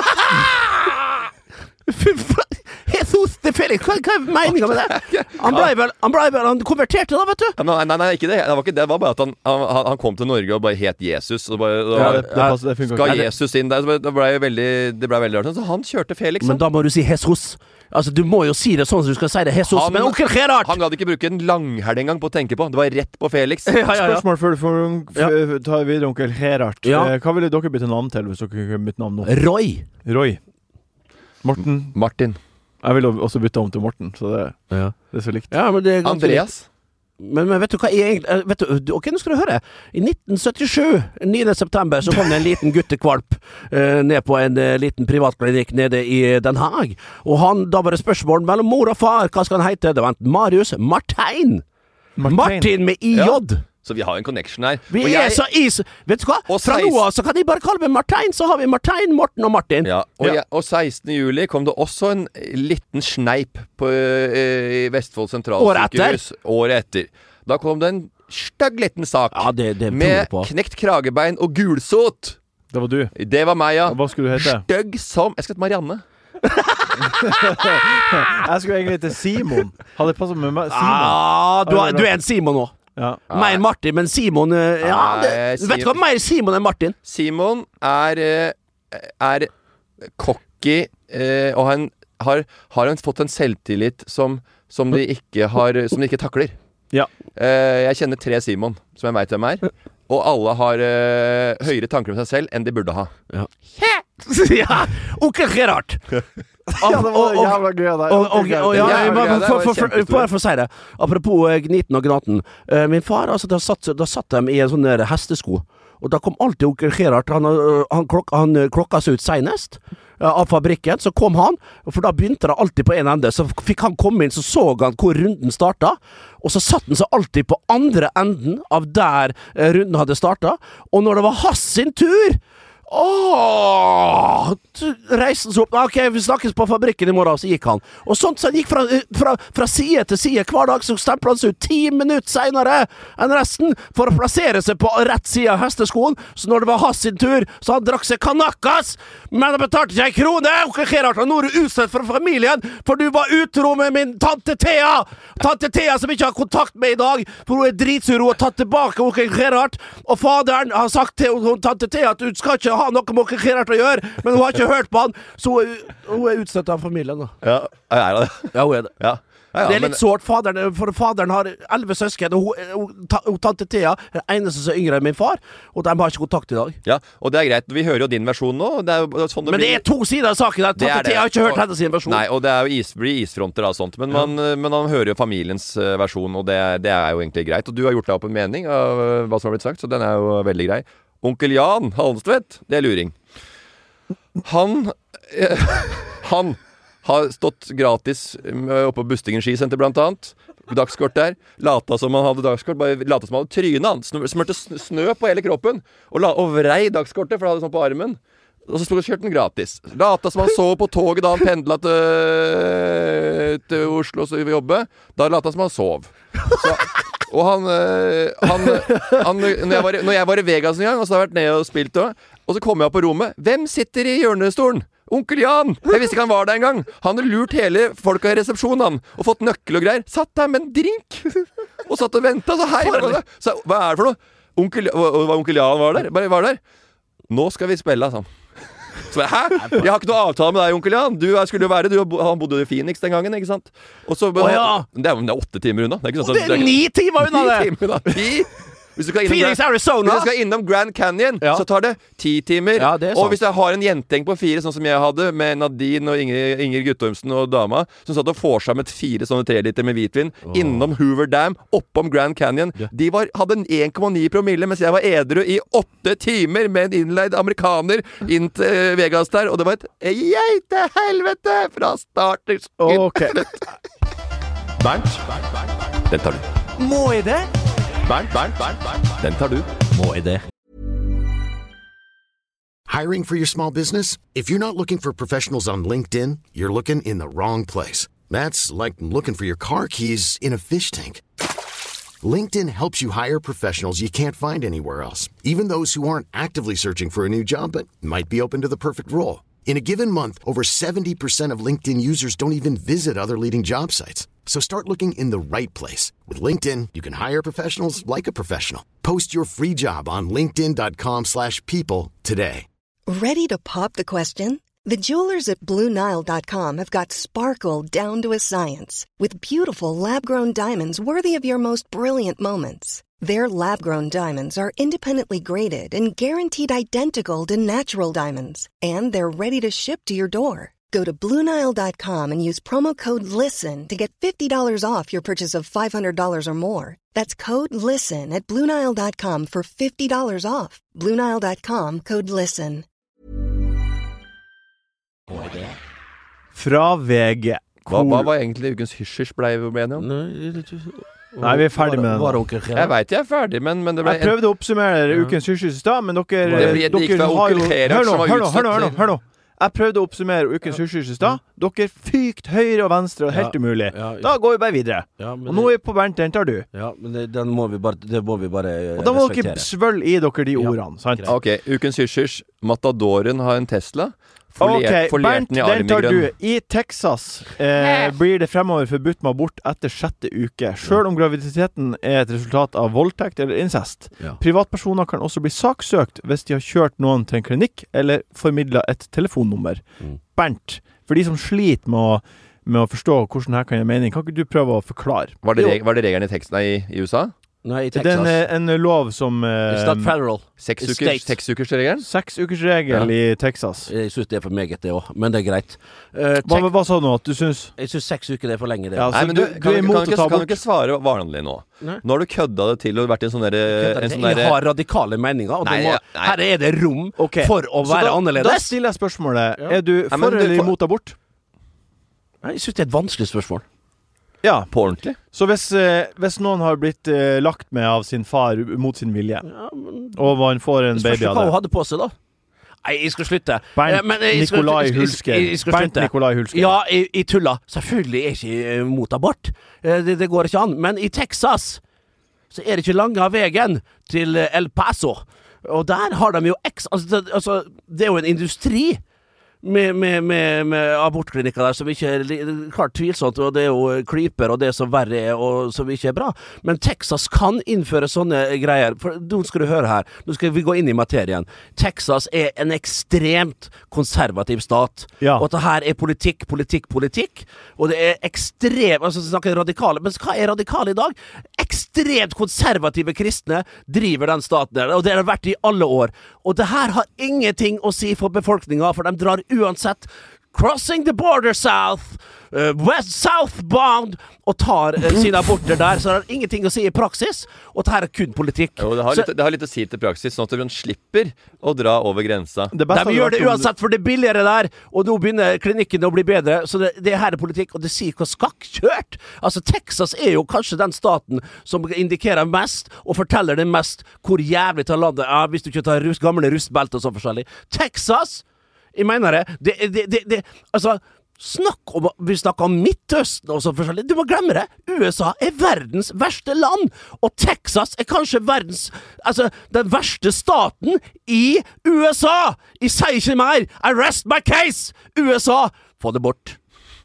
Jesus de Felix, hva, hva er meningen med det? Han ble vel, han ble vel, han konverterte da, vet du. Ja, Nei, nei, nei, ikke det. Det var, ikke, det var bare at han, han, han kom til Norge og bare het Jesus. Og bare, Ja, det, det, passer, det funker skal ikke. Jesus inn der? Så Det ble veldig, det ble veldig rart. Så han kjørte Felix. Men da må du si Jesus. Altså, du må jo si det sånn som du skal si det. Jesus, Han- men onkel Gerhard! Han gadd ikke bruke en langhelg engang på å tenke på. Det var rett på Felix. Ja, ja, ja. Spørsmål før du får f- ta videre, onkel Gerhard. Ja. Eh, Hva ville dere bytte navn til hvis dere kunne bytte navn nå? Roy. Roy. Morten. Martin. Jeg ville også bytte om til Morten, så det, Ja. det er så likt. Ja, men det er ganske likt. Andreas. Men, men vet du hva jeg egentlig eh, vet du, Ok, nå skal du høre. I nitten syttisju, niende september, så kom det en liten guttekvalp eh, ned på en eh, liten privatklinikk nede i Den Haag. Og han, da var det spørsmål mellom mor og far. Hva skal han hete? Det var enten Marius Martein. Martin. Martin med I J. Så vi har en connection her. Vi Og er jeg- så is... Vet du hva? Og Fra seis- nå av så kan de bare kalle meg Martein. Så har vi Martein, Morten og Martin. Ja, og, Ja. Jeg, og sekstende juli kom det også en liten sneip på, øh, i Vestfold Året sentralsykehus. Året etter. Da kom det en stygg liten sak Ja, det, det tror med jeg på. knekt kragebein og gulsot. Det var du. Det var meg, ja. Og Hva skulle du hete? Stygg som Jeg skal hete Marianne. Jeg skulle egentlig hete Simon. Hadde det passet med meg? Simon. Ah, du, er, du er en Simon nå. Ja. Mer Martin, men Simon eh, ja, det, Nei, Vet du hva? Mer Simon enn Martin. Simon er øh, Er cocky, øh, og han har, har han fått en selvtillit som, som, de ikke har, som de ikke takler. Ja. Eh, jeg kjenner tre Simon, som jeg vet hvem er. Og alle har eh, høyere tanker om seg selv enn de burde ha. Ja, onkel Gerhard. Ja, det var jævla gøy av deg. Og, og, og, ja, Ja, bare det var for, for, for, kjempestor. bare for å si det. Apropos eh, Gniten og Gnaten. Eh, min far, altså, da satt, da satt de i en sånn der hestesko. Og da kom alltid onkel Gerhard. Han, eh, han, klok, han eh, klokka seg ut senest eh, av fabrikken. Så kom han, for da begynte det alltid på en ende. Så fikk han komme inn, så så han hvor runden starta. Og så satt han seg alltid på andre enden av der eh, runden hadde starta. Og når det var hans sin tur Åh, reiste han seg opp. Ok, vi snakkes på fabrikken i morgen. Så gikk han. Og sånt så han gikk fra, fra, fra side til side hver dag. Så stemplet han seg ut ti minutter senere enn resten for å plassere seg på rett side av hesteskoen. Så når det var hans sin tur, så han drakk seg kanakkas. Men han betalte ikke en krone. Onkel Gerhard, nå er du utstøtt fra familien, for du var utro med min tante Thea. Tante Thea som ikke har kontakt med i dag, for hun er dritsur. Hun har tatt tilbake onkel Gerhard. Og faderen har sagt til hun, tante Thea at hun skal ikke ha noe med onkel Gerhard å gjøre, men hun har ikke hørt på han, så hun, hun er utstøtt av familien. Da. Ja, er det? Ja, hun er det. Ja. Ja, ja, Det er men- litt sårt, faderen, for faderen har elleve søsken, og hun, hun, ta, hun, tante Thea er den eneste som er yngre enn min far, og de har ikke kontakt i dag. Ja, og det er greit. Vi hører jo din versjon nå. Det er jo sånn det Men det blir. er to sider av saken. Der. Det er Tante det. Thea har ikke hørt Og- hennes sin versjon. Nei, og det er jo is, blir isfronter og sånt. Men man, men man hører jo familiens eh, versjon, og det, det er jo egentlig greit. Og du har gjort deg opp en mening av eh, hva som har blitt sagt, så den er jo veldig grei. Onkel Jan Halmstvedt, det er luring. Han eh, Han har stått gratis eh, oppe på Bustingen skisenter, blant annet. Dagskort der. Lata som han hadde dagskort. Bare lata som han hadde trynet hans. Smørte sn- snø på hele kroppen. Og, la, og vrei dagskortet, for det hadde sånn på armen. Og så kjørte han gratis. Lata som han så på toget da han pendla til, til Oslo og så jobbe. Da lata som han sov. Så, og han, øh, han, han når, jeg var, når jeg var i Vegas en gang, og så har jeg vært nede og spilt også, og så kommer jeg opp på rommet. Hvem sitter i hjørnestolen? Onkel Jan! Jeg visste ikke han var der engang. Han hadde lurt hele folka i resepsjonen han, og fått nøkkel og greier. Satt der med en drink og satt og venta. Så hei, hva, så, hva er det for noe? Onkel, og, og, onkel Jan var der. Bare var der. Nå skal vi spille, sa han. Så jeg, Hæ? Jeg har ikke noe avtale med deg, onkel Jan. Du skulle jo være du, Han bodde i Phoenix den gangen, ikke sant? Og så, Å, ja. det, er, det er åtte timer unna. Det er, ikke sånn, Og det er ni timer unna det! Ni timer unna. Ti. Hvis du skal innom, Phoenix, Grand, Arizona. hvis du skal innom Grand Canyon, Ja. så tar det ti timer. Ja, det er sant. Og hvis jeg har en jentegjeng på fire, sånn som jeg hadde, med Nadine og Inger, Inger Guttormsen og dama, som satt og vorsammet fire sånne tre liter med hvitvin innom Hoover Dam, oppom Grand Canyon, de var, hadde en en komma ni promille, mens jeg var edru i åtte timer med en innleid amerikaner inn til eh, Vegas der, og det var et geitehelvete fra start til slutt. Ok. Bernt, den tar du. Må jeg det? Bernt, Bernt, Bernt, Bernt. Den tar du. Må jeg det? Hiring for your small business? If you're not looking for professionals on LinkedIn, you're looking in the wrong place. That's like looking for your car keys in a fish tank. LinkedIn helps you hire professionals you can't find anywhere else, even those who aren't actively searching for a new job but might be open to the perfect role. In a given month, over seventy percent of LinkedIn users don't even visit other leading job sites. So start looking in the right place. With LinkedIn, you can hire professionals like a professional. Post your free job on linkedin.com slash people today. Ready to pop the question? The jewelers at Blue Nile dot com have got sparkle down to a science with beautiful lab-grown diamonds worthy of your most brilliant moments. Their lab-grown diamonds are independently graded and guaranteed identical to natural diamonds, and they're ready to ship to your door. Go to Blue Nile dot com and use promo code LISTEN to get fifty dollars off your purchase of five hundred dollars or more. That's code LISTEN at Blue Nile dot com for fifty dollars off. Blue Nile dot com, code LISTEN. Fra V G. Hva, hva var egentlig ukens hysj-hysj ble vi enige om? Nei, vi er ferdig med det. Jeg vet jeg er ferdig, men, men det ble... Jeg prøvde å oppsummere ja. ukens hysj-hysj i stad, men dere... Det, det, det gikk fra onkel Herak som var hør nå, hør nå, hør nå, utsatt. hør nå. Jeg prøvde å oppsummere ukens hysj-hysj i stad. Dere fykt høyre og venstre og helt ja, umulig. ja, Da går vi bare videre. Ja, og nå er vi på Bernt, den tar du. Ja, men det, den må vi bare, det må vi bare respektere. Og da må dere svølge i dere de ordene, sant? Ja, ok, ukens hysj-hysj. Matadoren har en Tesla. Foliert, ok, Bernt, den tar du. I Texas eh, blir det fremover forbudt med abort etter sjette uke, selv om graviditeten er et resultat av voldtekt eller incest. Ja. Privatpersoner kan også bli saksøkt hvis de har kjørt noen til en klinikk eller formidlet et telefonnummer. Mm. Bernt, for de som sliter med å, med å forstå hvordan her kan gi mening, kan ikke du prøve å forklare? Var det, reg var det regelen i teksten i, i U S A? Nei, i Texas. Det er en, en lov som eh, It's not federal. Seks ukers, seks ukers regel? Seks ukers regel ja. i Texas. Jeg synes det er for meget det også, men det er greit. Uh, hva, hva sa du nå? Du synes? Jeg synes seks uker det er for lenge det. Ja, Nei, men du, du, du, kan, er imot kan, å ta kan bort. Du ikke svare vanlig nå? Nei. Nå har du kødda det til og vært i en sånn der, en sånn der... Jeg har radikale meninger, og nei, må, ja, her er det rom okay. for å være da, annerledes. Da stiller jeg spørsmålet. Ja. Er du for nei, eller imot abort? Nei, jeg synes det er et vanskelig spørsmål. Ja, på ordentlig. Så hvis, eh, hvis noen har blitt eh, lagt med av sin far mot sin vilje, ja, men, og man får en baby av det. Spørs hva hun hadde på seg da. Nei, jeg skal slutte. Bernt eh, men, jeg skal, Nikolai Hulsker. Bernt Nikolai Hulsker. Ja, jeg, jeg tuller. Selvfølgelig er jeg ikke mot abort. Eh, det, det går ikke an. Men i Texas så er det ikke lange av veien til El Paso. Og der har de jo eks... Altså, det, altså, det er jo en industri Med, med, med, med abortklinikker der som ikke er klart tvilsomt, og det er jo klyper og det som verre er og som ikke er bra, men Texas kan innføre sånne greier, for nå skal du høre her, nå skal vi gå inn i materien. Texas er en ekstremt konservativ stat, ja. og det her er politikk, politikk, politikk, og det er ekstremt, altså snakker radikale, men hva er radikale i dag? Ekstremt konservative kristne driver den staten der, og det har det vært i alle år, og det her har ingenting å si for befolkningen, for de drar uansett crossing the border south, uh, west southbound, og tar uh, sine aborter der, så det har ingenting å si i praksis, og det her er kun politikk. Jo, det har, så, litt, det har litt å si til praksis, sånn at man slipper å dra over grensa. De gjør det uansett, for det er billigere der, og nå begynner klinikken å bli bedre, så det, det her er politikk, og det sier hva skakkjørt. Altså, Texas er jo kanskje den staten som indikerer mest, og forteller det mest hvor jævlig til landet er, hvis du ikke tar rust, gamle rustbelte og så forskjellig. Texas! Jeg mener det, det, det, det, det altså, snakk om, vi snakker om Midtøsten og så forskjellig, du må glemme det, U S A er verdens verste land, og Texas er kanskje verdens, altså, den verste staten i U S A! Jeg sier ikke mer, I rest my case! U S A, få det bort.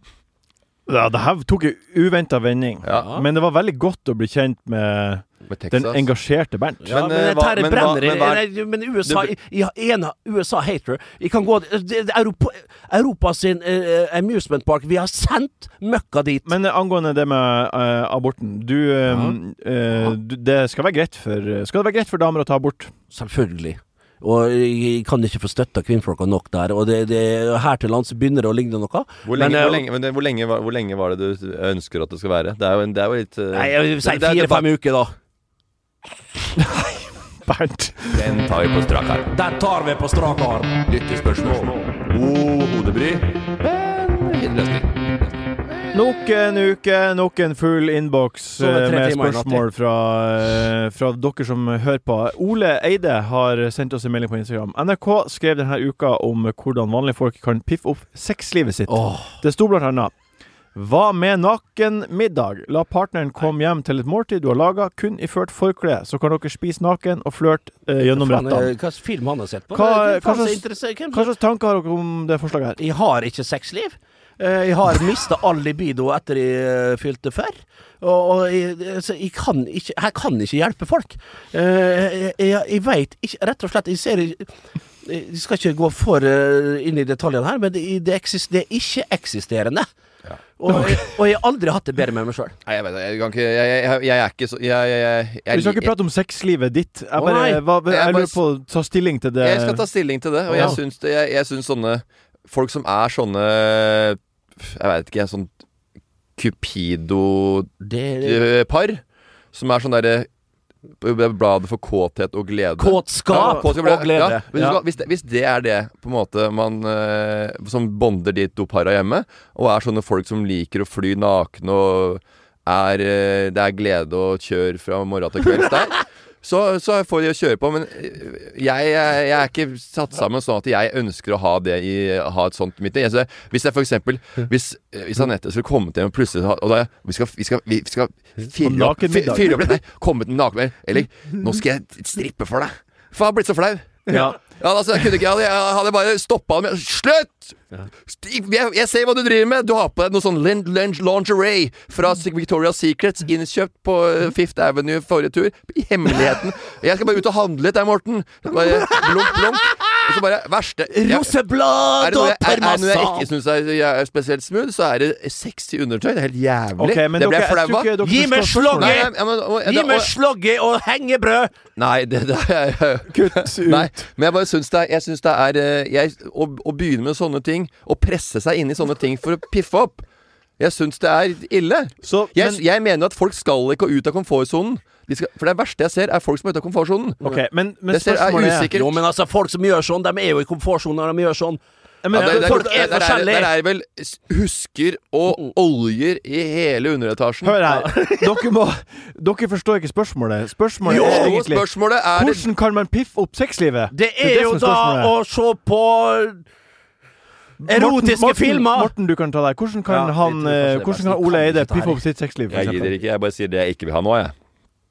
Ja, det her tok en uventet vending, ja. Men det var veldig godt å bli kjent med, med den engasjerte Bernt. Ja, men, men dette her brenner i, men, men U S A, jeg har en U S A-hater, jeg kan gå, det, det, Europa, Europa sin uh, amusement park, vi har sendt møkka dit. Men uh, angående det med uh, aborten, du, um, uh, du, det skal være greit for, skal det være greit for damer å ta abort? Selvfølgelig. Og jeg kan ikke få støtta kvinnfolka nok der, og det, det, her til lands begynner det å ligne noe. Hvor lenge, men, hvor, lenge, men det, hvor, lenge, hvor lenge var det du ønsker at det skal være? Det er jo, en, det er jo litt uh, Nei, jeg vil si fire-fem uker da. Nei, Bernt. Den tar vi på strak arm. Den tar vi på strak arm. Lyttespørsmål. God hodebry. Men Nok en uke, nok en full innboks Så det er tre med timer i natt, spørsmål fra, eh, fra dere som hører på. Ole Eide har sendt oss en melding på Instagram. N R K skrev denne uka om hvordan vanlige folk kan piffe opp sexlivet sitt. Åh. Det sto blant annet: hva med nakenmiddag? La partneren komme hjem til et måltid du har laget, kun iført forkle, så kan dere spise naken og flørte eh, gjennom Faen, rettene. eh, Hva slags film han har sett på? Hva- Det er faen hva så slags- interessant. Hvem- Hva slags tanker har dere om det forslaget her? Jeg har ikke sexliv. Eh, Jeg har mistet all libido etter jeg eh, fylte før. Og, og jeg, så jeg, kan ikke, jeg kan ikke hjelpe folk. Eh, Jeg, jeg, jeg vet ikke, rett og slett Jeg ser Jeg jeg skal ikke gå for eh, inn i detaljene her, men det, det, eksis, det er ikke eksisterende. Og, jeg, og jeg har aldri hatt det bedre med meg sjøl. Nei, jeg vet det. Jeg kan ikke Jeg, jeg, jeg er ikke så Jeg, jeg, jeg, jeg Vi skal ikke prate om sexlivet ditt. Jeg, bare, Nei. hva, jeg, Jeg bare- lurer på å ta stilling til det. Jeg skal ta stilling til det, og Ja. jeg syns, det, jeg, jeg syns sånne folk som er sånne Jeg vet ikke, sånn Cupido-par, Det som er sånn derre bladet for kåthet og glede. Kåtskap Ja, kåtskap og glede. Ja, hvis, du Ja. skal- hvis, det, hvis det er det på en måte man eh, som bonder de to para hjemme, og er sånne folk som liker å fly nakne og er, eh, det er glede og kjør fra morgen til kvelds der, så, så får de å kjøre på. Men eh, jeg, jeg, jeg er ikke satt sammen sånn at jeg ønsker å ha det i ha et sånt mitt. Jeg, hvis jeg for eksempel Hvis, hvis Anette skulle kommet hjem og plutselig ha- og da, vi skal, vi skal, vi skal fyre opp, nakenmiddag. fyre opp Nei, kommet med naken Eller, nå skal jeg strippe for deg. For jeg har blitt så flau. Ja. Ja, altså, jeg kunne ikke Jeg hadde, jeg hadde bare stoppa ham. Slutt! Jeg, jeg ser hva du driver med. Du har på deg noe sånn lin- lin- lingerie fra Victoria's Secrets, innkjøpt på uh, Fifth Avenue forrige tur. I hemmeligheten. Jeg skal bare ut og handle litt der, Morten. Bare blunk, blunk. Og så bare verste jeg, er Roseblad det noe og jeg, er, er det noe jeg ikke parmesan! syns er, jeg er spesielt smooth, så er det sexy undertøy. Det er helt jævlig. Ok, men det ble dere, jeg jeg flau tror av. ikke dere Gi meg forstår spørsmålet. Nei, slogget! ja, men, og, Gi det- meg og- slogget og hengebrød! Nei, det, det er Kutt ut. Nei, men jeg bare syns det er, jeg synes det er eh, jeg, å, å begynne med sånne ting, å presse seg inn i sånne ting for å piffe opp, jeg syns det er ille. Så, Jeg, men, jeg mener at folk skal ikke ut av komfortsonen. De skal, for det verste jeg ser, er folk som er ute av komfortsonen. ok, men, men Det ser- er spørsmålet er, usikkert. Jo, men altså, folk som gjør sånn, de er jo i komfortsonen når de gjør sånn. Ja, men, Ja, der, der, folk der, er der, er, forskjellige. der er vel s- husker og oljer i hele underetasjen. Hør her. Dere, må, dere forstår ikke spørsmålet. Spørsmålet Jo, er egentlig spørsmålet er det, hvordan kan man piffe opp sexlivet? Det Det er er det jo som er da spørsmålet. å se på erotiske Morten, filmer. Morten, du kan ta deg. Hvordan kan, Ja, han, jeg tror kanskje eh, det er hvordan best. kan Jeg Ole kan Eide ikke ta piffe her. opp sitt sexliv, for Jeg gidder eksempel? ikke, jeg bare sier det jeg ikke vil ha nå, jeg.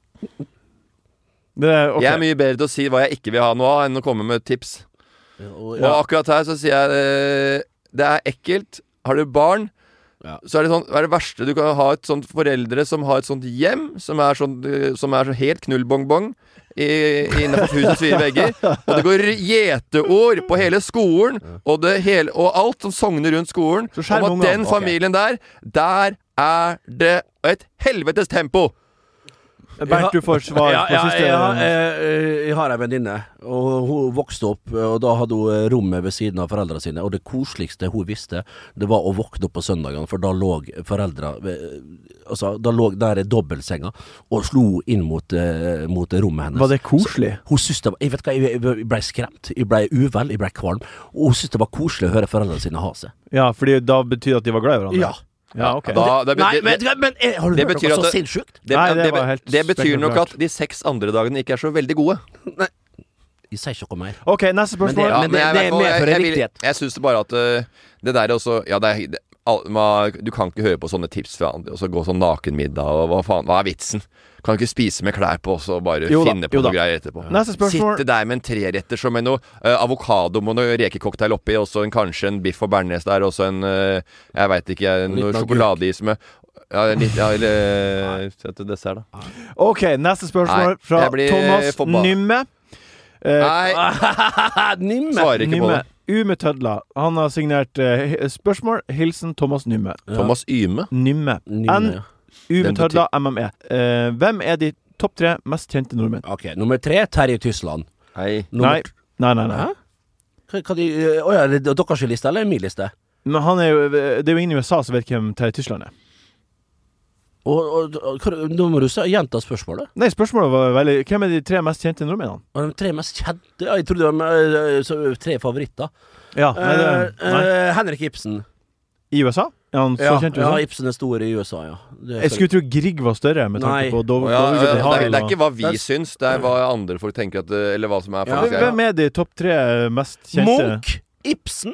Det er, ok. Jeg er mye bedre til å si hva jeg ikke vil ha nå, enn å komme med tips. Og- Og akkurat her så sier jeg eh, det er ekkelt. Har du barn, Ja. så er det sånn, hva er det verste du kan ha et sånt foreldre som har et sånt hjem, som er sånn, eh, som er så helt knullbongbong i- innenfor husets fire vegger. Og det går gjeteord på hele skolen, og, det hele, og alt som sogner rundt skolen, Så skjerm om at ungene. den Ok. familien der, der er det et helvetes tempo. Bernt, du får svar Ja, på ja, siste. jeg, har- jeg, jeg har ei venninne, og hun vokste opp, og da hadde hun rommet ved siden av foreldrene sine. Og det koseligste hun visste, det var å våkne opp på søndagene, for da lå foreldra ved- Altså, da lå der i dobbeltsenga og slo inn mot, eh, mot rommet hennes. Var det koselig? Så, hun syntes det var Jeg vet hva, jeg, jeg ble skremt. Jeg ble uvel, jeg ble kvalm. Og hun syntes det var koselig å høre foreldrene sine ha seg. Ja, fordi da betyr det at de var glad i hverandre? Ja. Ja, ok. Da, det, Nei, det, men, det, men eh, har du det hørt betyr noe så at det- sinnssykt? det, Nei, det det, var helt det betyr nok spektakulært. at de seks andre dagene ikke er så veldig gode. Jeg sier ikke noe mer. Ok, neste Men det- spørsmål. Ja, men det- jeg- det i er hvert fall, mer for jeg- jeg vil- riktighet. Jeg syns bare at uh, det der også Ja, det er det, al, ma, du kan ikke høre på sånne tips fra andre, og så gå sånn nakenmiddag, og hva faen, hva er vitsen? Kan du ikke spise med klær på, og så bare Jo da, finne på jo da. noe greier etterpå? Neste spørsmål. Sitte der med en treretter som med noe uh, avokado med noe rekecocktail oppi, og så en, kanskje en biff og bearnés der, og så en uh, jeg veit ikke, En noe liten sjokoladeis med ja, en litt, ja, eller uh, til dessert, da. Ok, neste spørsmål Nei, fra jeg blir Thomas forbanna. Nymme. Eh, Nei, Nimme. svarer ikke på Nymme. det. U med tødla. Han har signert eh, spørsmål. Hilsen Thomas Nymme. Thomas Yme. Nymme. Nymme, N. ja. U med Den betyr- tødla. M M E. Eh, hvem er de topp tre mest kjente nordmenn? Ok, nummer tre, Terje Tysland. Nei. Nummer Nei. Nei, nei, nei. Hæ? Hva, hva de, å ja, er det deres liste eller min liste? Men han er jo, det er jo ingen i U S A som vet hvem Terje Tysland er. Og, og, og hva- Nå må du se- gjenta spørsmålet. Nei, spørsmålet var veldig hvem er de tre mest kjente nordmennene? Og de tre mest kjente ja, Jeg trodde det var eh, så, tre favoritter. Ja, nei, det, Eh, nei. eh, Henrik Ibsen. I U S A? Er han så Ja, kjent ut ja, som? Ibsen er stor i U S A, ja. Det er Jeg skulle tro Grieg var større, med tanke Nei. på Dov- Ja, Dovre ja, det, Hagel er, det er og- ikke hva vi Det er- syns, det er hva andre folk tenker at det, eller hva som er Ja, faktisk Hvem er de topp tre mest kjente? Munch, Ibsen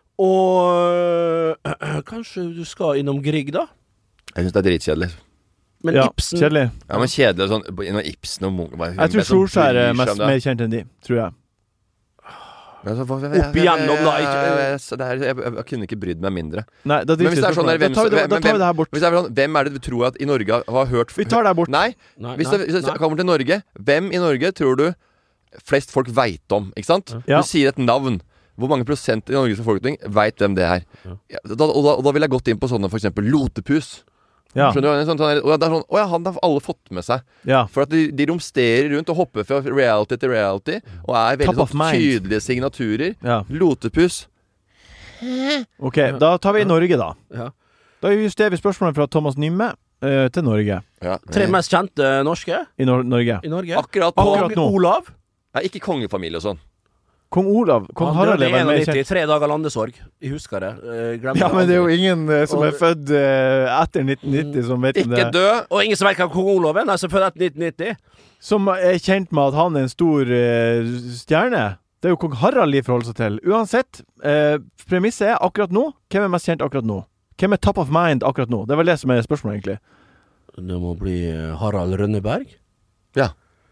og øh, kanskje du skal innom Grieg, da? Jeg syns det er dritkjedelig. Men Ja, Ibsen kjedelig. Ja, men kjedelig sånn Innom Ibsen og Munch bare- Jeg tror hvem som Solskjær er bryr seg mest, om det? mer kjent enn de, tror jeg. Altså, hva- Opp igjennom, da, ikke- Så det er- Jeg, jeg, jeg kunne ikke brydd meg mindre. Nei, da Men hvis det er sånn der, da hvem, tar vi det, hvem, da tar vi det her bort. hvis det er sånn, hvem er det du tror at i Norge har, har hørt Vi tar det her bort. Nei, Nei, hvis nei, det, hvis det nei. kommer til Norge, hvem i Norge tror du flest folk veit om? Ikke sant? Ja. Du sier et navn. Hvor mange prosent i Norges befolkning veit hvem det er? Ja, da, og, da, og da vil jeg gått inn på sånne for eksempel Lotepus. Ja. Skjønner du? Sånn, sånn, og det er sånn, å ja, han har alle fått med seg. Ja. For at de, de romsterer rundt og hopper fra reality til reality og er veldig Top of sånn, mind. tydelige signaturer. ja. Lotepus. Ok, da tar vi Norge, da. Ja. Da justerer vi spørsmålet fra Thomas Nymme eh, til Norge. Ja. Tre mest kjente norske I Nor Norge. i Norge. Akkurat nå. Akkurat nå. Olav. Nei, ikke kongefamilie og sånn. Kong Olav. Kong Han Harald døde er i vel mer enognitti, kjent. tre dager landesorg. Jeg husker det. Eh, glemmer Ja, men det er jo aldri. ingen eh, som Og- er født eh, etter nitten nitti som vet om Ikke det. dø! Og ingen som vet hva kong Olav er, nei, som er født etter nitten nitti. Som er kjent med at han er en stor eh, stjerne. Det er jo kong Harald de forholder seg til. Uansett, eh, premisset er akkurat nå. Hvem er mest kjent akkurat nå? Hvem er top of mind akkurat nå? Det er vel det som er spørsmålet, egentlig. Det må bli eh, Harald Rønneberg. Ja.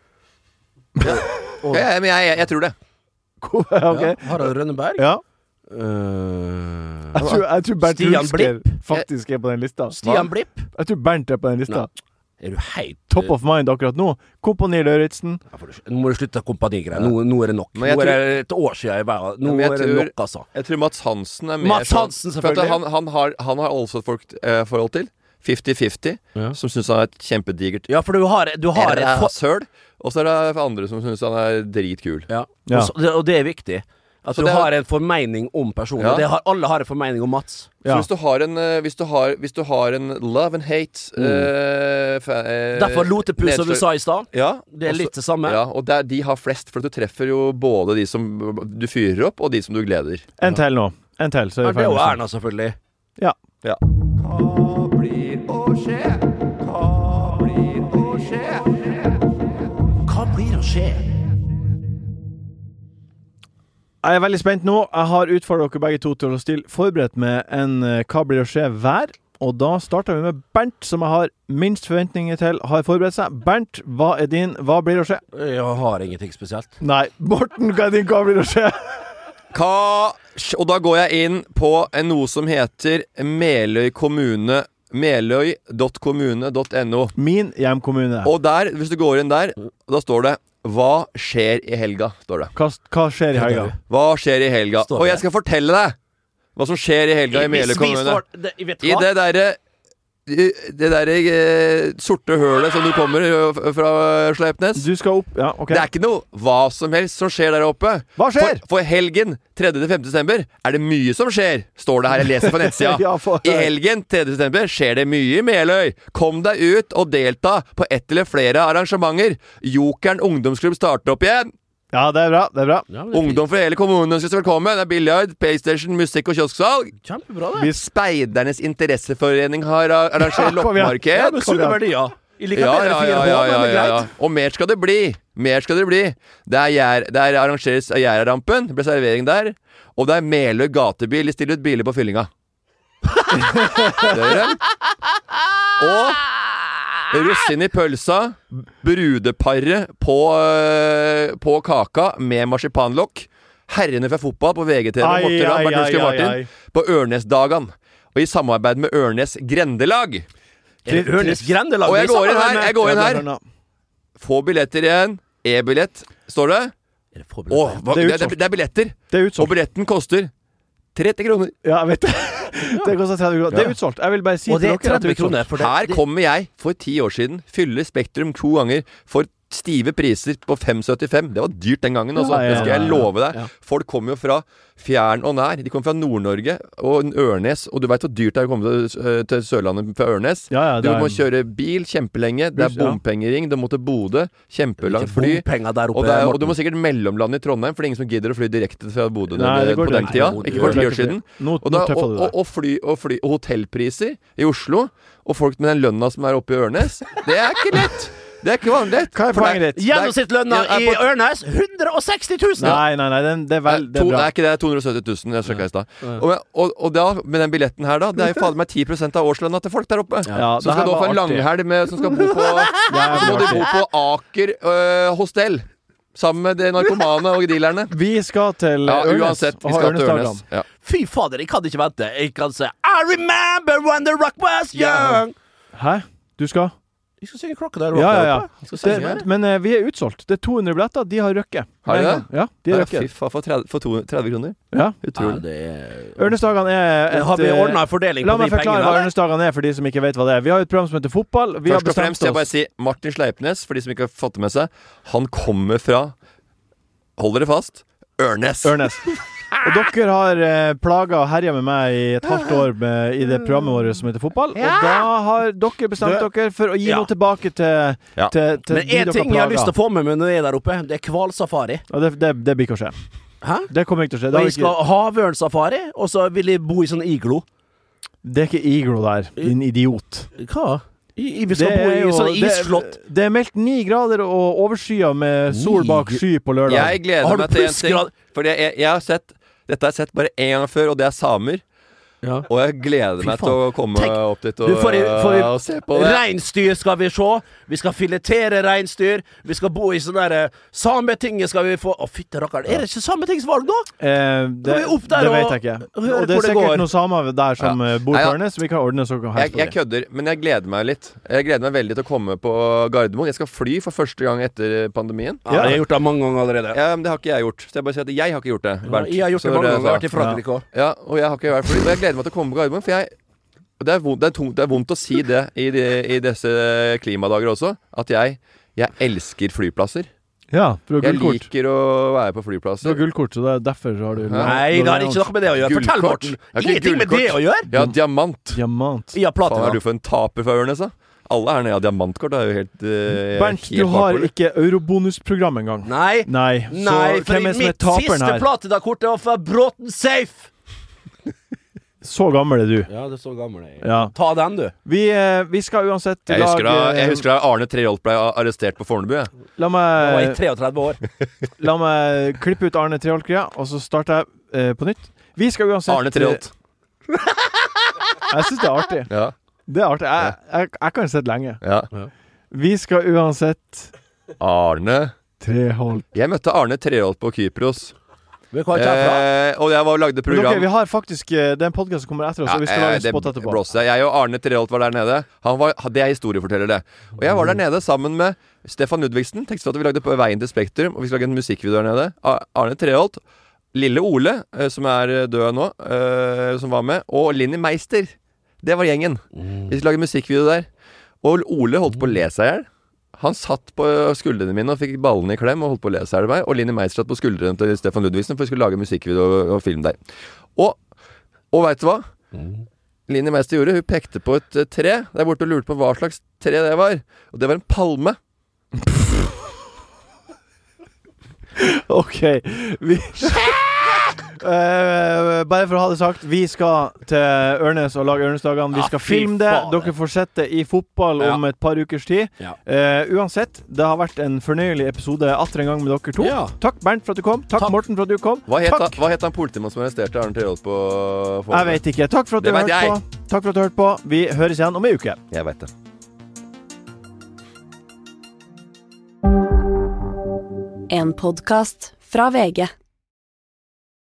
Og, Ja, ja, men jeg, jeg, jeg tror det. ok. ja, Harald Rønneberg. Ja. Eh, Jeg tror, jeg tror Bernt Stian Hulsker faktisk er på den lista. Stian Blipp. Jeg tror Bernt er på den lista. Nei. Er du helt Top of mind akkurat nå. Kompani Lauritzen. Ja, for du- Nå må du slutte kompanigreier. Nå, nå er det nok. Men jeg Nå er det et år siden jeg var Nå Men jeg er det tror- nok, altså. Jeg tror Mats Hansen er mer Mats Hansen, sånn, for at selvfølgelig. han, han har, han har også et folk, eh, forhold til. fifty-fifty. Ja. Som syns han er et kjempedigert Ja, for du har, du har et for... søl. Og så er det andre som syns han er dritkul. Ja. Ja. Og, så, det, og det er viktig. At Så du det er- har en formening om personen. Ja. Og det har, alle har en formening om Mats. Så Ja. hvis du har en eh, hvis, du har, hvis du har en love and hate eh, fa, eh, Derfor Lotepus, som du nedslag- sa i stad. Ja, Det er også- litt det samme. Ja, og der, de har flest, for at du treffer jo både de som du fyrer opp, og de som du gleder. En til nå. En til, så Ja, er det vi er jo ferdig. Erna, selvfølgelig. Ja. Ja. Hva blir å skje? Hva blir å skje? Hva blir å skje? Jeg er veldig spent nå. Jeg har utfordret dere begge to til å stille forberedt med en eh, Hva blir å skje hver. Og da starter vi med Bernt, som jeg har minst forventninger til har forberedt seg. Bernt, hva er din Hva blir å skje? Jeg har ingenting spesielt. Nei. Morten, hva er din Hva blir å skje? Hva Og da går jeg inn på en, noe som heter Meløy kommune. meløy dot kommune dot no. Min hjemkommune. Og der, hvis du går inn der, da står det Hva skjer i helga? Står det. Hva, hva skjer i helga? Hva skjer i helga? Står Og det. jeg skal fortelle deg hva som skjer i helga i Meløy Hvis vi kommune. står- det, vet du I hva? det derre i det derre eh, sorte hølet som du kommer eh, f- fra Sleipnes. Du skal opp Ja, OK. Det er ikke noe hva som helst som skjer der oppe. Hva skjer? For, for helgen tredje til femte desember er det mye som skjer, står det her. Jeg leser på nettsida. Ja, for- I helgen tredje desember skjer det mye i Meløy. Kom deg ut og delta på ett eller flere arrangementer. Jokeren ungdomsklubb starter opp igjen. Ja, det er bra. Det er bra. Ja, men det er Ungdom fra hele kommunen ønskes velkommen. Det er biljard, PlayStation, musikk og kiosksalg. fint. Kjempebra, det. Vi Speidernes interesseforening har a- arrangert Ja, kom igjen. Ja, loppemarked. men sunne verdier. Jeg liker Ja, bedre ja, fire ja, H, ja, men ja, det er ja, ja. greit. Og mer skal det bli. Mer skal det bli. Det er, gjær, det er arrangeres av Gjærarampen. Det blir servering der. Og det er Meløy gatebil. De stiller ut biler på fyllinga. Det gjør de. Og russin i pølsa. Brudeparet på, øh, på kaka med marsipanlokk. Herrene fra fotball på V G T V. Ai, Morten Ramm, ai, Bernt ai, Hulsker ai, Martin. ai. På Ørnesdagan. Og i samarbeid med Ørnes Grendelag. Er det Ørnes Grendelag? Og jeg vi går inn sammen her. med? Jeg går inn Ja, her. bra, bra. Få billetter igjen. E-billett, står det. Er det for Åh, hva, Det er det, utsolgt. det, det er billetter. Det er Og utsolgt. billetten koster tretti kroner. Ja, jeg vet det. Det koster tretti kroner. Det er utsolgt. Jeg vil bare si Og det til er dere at det tretti er utsolgt. kroner. For det, Her det, kommer jeg for ti år siden, fyller Spektrum to ganger for stive priser på fem syttifem. Det var dyrt den gangen, altså. Ja, ja, ja, Det skal jeg love deg. ja. Folk kommer jo fra fjern og nær. De kommer fra Nord-Norge og Ørnes, og du vet hvor dyrt det er å komme til, til Sørlandet fra Ørnes. Ja, ja, Du det er- må kjøre bil kjempelenge. Det er Buss, ja. bompengering. Du må til Bodø. Kjempelangt fly. Bompenger der oppe, Og, det er, og Morten. du må sikkert mellomlande i Trondheim, for det er ingen som gidder å fly direkte fra Bodø Nei, det går på den direkte. tida. Nei, Ikke for det ti går år direkte. siden. Nå, Og, da, nå tøffer og, du og, deg. og, fly, og, fly, og hotellpriser i Oslo, og folk med den lønna som er oppe i Ørnes, det er ikke lett. Det er ikke vanlig. Hva er For poenget det- ditt? Gjennomsnittslønna Jeg er i på- Ørnes hundre og seksti tusen! Nei, nei, nei, den, det er vel Nei, Det er to, bra. det er ikke det, to hundre og sytti tusen. Jeg sjekka i stad. Og, og, og da, med den billetten her, da, det er jo fader meg ti prosent av årslønna til folk der oppe. Ja, Som det her skal da få var en artig. langhelg med Som skal bo på Det er Så må de artig. bo på Aker øh, hostell. Sammen med de narkomane og dealerne. Vi skal til Ja, Ørnes uansett. Vi og ha skal til Ørnesdagene. Ørnes. Ja. Fy fader, jeg kan ikke vente. Jeg kan si I remember when the rock was young. Hæ? Du skal? Jeg skal synge klokka der Ja, ja, ja. Skal synge her. Det, men eh, vi er utsolgt. Det er to hundre billetter. De har røkket. Har de det? Ja, de har Ja, fy røkket. faen, for tretti, for to- tretti kroner. Ja. Utrolig. Ørnesdagene er et Har vi eh, ordna en fordeling La på meg de forklare pengene? hva eller? Ørnesdagene er, for de som ikke vet hva det er. Vi har et program som heter Fotball. Vi har Først og bestemt fremst vil jeg bare oss si Martin Sleipnes, for de som ikke har fått det med seg. Han kommer fra Hold dere fast Ørnes. Ørnes. Og dere har eh, plaga og herja med meg i et halvt år med, i det programmet vårt som heter Fotball. Og da har dere bestemt Du- dere for å gi Ja. noe tilbake til, Ja. til, til Men de en dere ting jeg har lyst til å plaga. få med meg når jeg er der oppe, det er hvalsafari. Og det, det, det blir ikke å skje. Hæ? Det kommer ikke til å skje. Det, Og har jeg vi ikke, skal ha havørnsafari, og så vil jeg bo i sånn iglo. det er ikke iglo der, din idiot. Hva? Jeg, jeg skal Det bo er i jo- sånn det- isslott. Det er meldt ni grader og overskya med sol Ni bak sky på lørdag. Jeg gleder Har du meg til en ting. plussgrad? For jeg, jeg, jeg har sett Dette har jeg sett bare én gang før, og det er samer. Ja. Og jeg gleder Fy meg faen. til å komme Tenk, opp dit og, du får i- får i- og se på det. Reinsdyr skal vi se. Vi skal filetere reinsdyr. Vi skal bo i sånn derre Sametinget skal vi få Å, fytte rakkeren. Er det ikke Sametingsvalg nå? Eh, det, Kan vi opp der det og vet jeg ikke. høre Og det er hvor det sikkert går? noen samer der som Ja. eh, bor Nei, på ja. Ørnes, så vi kan ordne så kan Jeg, helst jeg kødder, men jeg gleder meg litt. Jeg gleder meg veldig til å komme på Gardermoen. Jeg skal fly for første gang etter pandemien. Ja, jeg har gjort det mange ganger allerede. Ja, men det har ikke jeg gjort. Så jeg bare sier at jeg har ikke gjort det. Ja, Bernt. jeg har gjort Så det mange det- ganger. Jeg har vært i Frankrike òg. Ja, og jeg har ikke vært fly. Og jeg gleder meg til å komme på Gardermoen, for jeg og det er, vondt, det, er tungt, det er vondt å si det i, de, i disse klimadager også, at jeg, jeg elsker flyplasser. Ja, for du har Jeg gullkort. liker å være på Du har flyplasser. gullkort, så det er derfor har du Nei, det har ikke noe med det å gjøre. Fortell, Gullkort. Morten. Jeg har ikke Ingenting med det gullkort. å gjøre. Ja, diamant. Diamant. Jeg har Faen, platina. er du for en taper fra Ørnes, da? Alle her nede har diamantkort. Det er jo helt, uh, Bernt, helt du har bakpå, ikke eurobonusprogram engang. Nei. Nei. Så Nei, for hvem er som er mitt taperen siste her? platinakort var fra Bråten Safe. Så gammel er du. Ja, det er så gammel jeg er. Ja. Ta den, du. Vi, eh, vi skal uansett Jeg husker, da, lage jeg husker da Arne Treholt ble arrestert på Fornebu. jeg. La Da var jeg meg, treogtretti år. la meg klippe ut Arne Treholt-greia, og så starter jeg eh, på nytt. Vi skal uansett Arne Treholt. Jeg syns det er artig. Ja. Det er artig. Jeg, jeg, jeg kan sitte lenge. ja. Vi skal uansett Arne Treholt. Jeg møtte Arne Treholt på Kypros. Vet du hva jeg kommer fra? Eh, og jeg var og lagde Men program. dere, vi har faktisk eh, Det er en podcast som kommer etter oss, Ja, så vi skal eh, lage en det spot etterpå. blåser jeg. Jeg og Arne Treholt var der nede. Han var, det er historieforteller, det. Og jeg var der nede sammen med Stefan Ludvigsen. Tekstforfatter. Vi lagde på Veien til Spektrum, og vi skulle lage en musikkvideo der nede. Ar- Arne Treholt, Lille Ole, eh, som er død nå, eh, som var med, og Linni Meister. Det var gjengen. Vi skulle lage musikkvideo der. Og Ole holdt på å le seg i hjel. Han satt på skuldrene mine og fikk ballene i klem og holdt på å le seg i meg. Og Linni Meister satt på skuldrene til Stefan Ludvigsen, for vi skulle lage musikkvideo og, og film der. Og, og veit du hva? Linni Meister gjorde? Hun pekte på et eh, tre der borte og lurte på hva slags tre det var. Og det var en palme. OK. Vi Eh, bare for å ha det sagt, vi skal til Ørnes og lage Ørnesdagene. Vi Ja, skal fy filme det. faen. Dere får sett det i fotball Ja. om et par ukers tid. Ja. Eh, uansett, det har vært en fornøyelig episode atter en gang med dere to. Ja. Takk, Bernt, for at du kom. Takk, Takk. Morten, for at du kom. Hva het, han, Takk. hva het han politimannen som arresterte Arne Treholt på Fornebu? Jeg vet ikke. Takk for at du Det vet hørte jeg. på. Takk for at du hørte på. Vi høres igjen om ei uke. Jeg veit det. En podkast fra V G.